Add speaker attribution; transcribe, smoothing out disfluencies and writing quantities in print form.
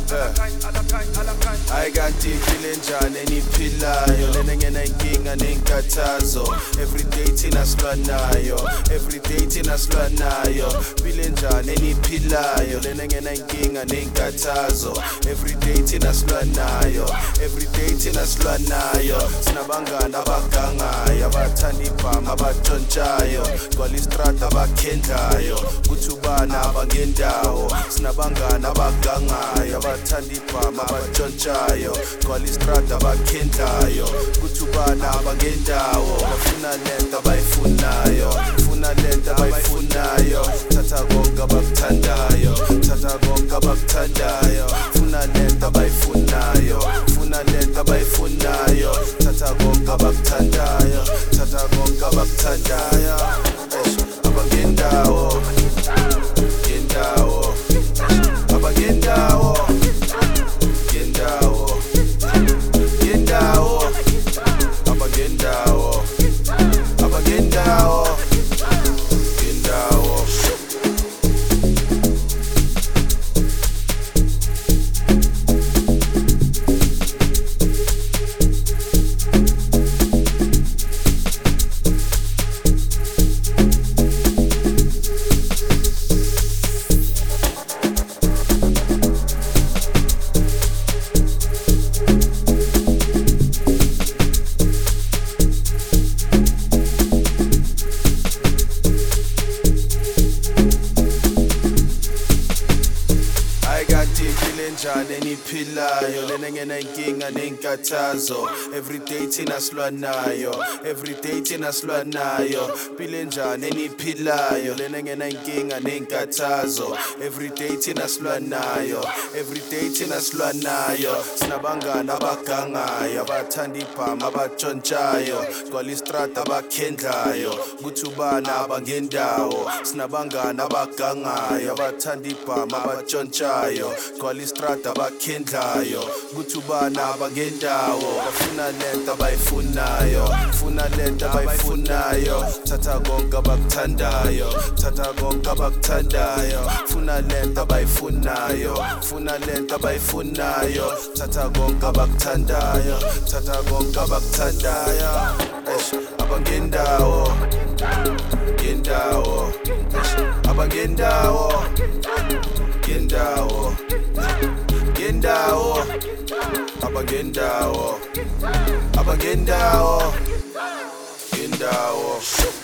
Speaker 1: Kanti iphile njani eniphilayo lena ngena inkinga nenkathazo everyday thina silwa nayo everyday thina silwa nayo phile njani eniphilayo lena ngena inkinga nenkathazo everyday thina silwa nayo everyday thina silwa nayo sinabangani abagangayo abathanda ibhama abatshontshayo gcwala istrata abakhendlayo kuthi ubana abangendawo sinabangani abagangayo abathanda ibhama abatshontshayo gcwala istrata abakhendlayo kuthi ubana abangendawo bafuna lento abayifunayo funa lento abayifunayo thatha konke abakuthandayo thatha konke abakuthandayo funa lento abayifunayo funa lento abayifunayo thatha konke abakuthandayo thatha konke abakuthandayo abangendawo ngendawo abangendawo ngendawo ngendawo abangendawo abangendawo ngendawo njani eniphilayo lena ngena inkinga nenkathazo everyday thina silwa nayo everyday thina silwa nayo phile njani eniphilayo lena ngena inkinga nenkathazo everyday thina silwa nayo everyday thina silwa nayo sinabangani abagangayo abathanda ibhama abatshontshayo gcwala istrata abakhendlayo kuthi ubana abangendawo sinabangani abagangayo abathanda ibhama abatshontshayo gcwala istrata abakhendlayo kuthi ubana abangendawo bafuna lento abayifunayo funa lento abayifunayo thatha konke abakuthandayo thatha konke abakuthandayo funa lento abayifunayo funa lento abayifunayo thatha konke abakuthandayo thatha konke abakuthandayo abangendawo ngendawo abangendawo ngendawo ngendawo abangendawo abangendawo ngendawo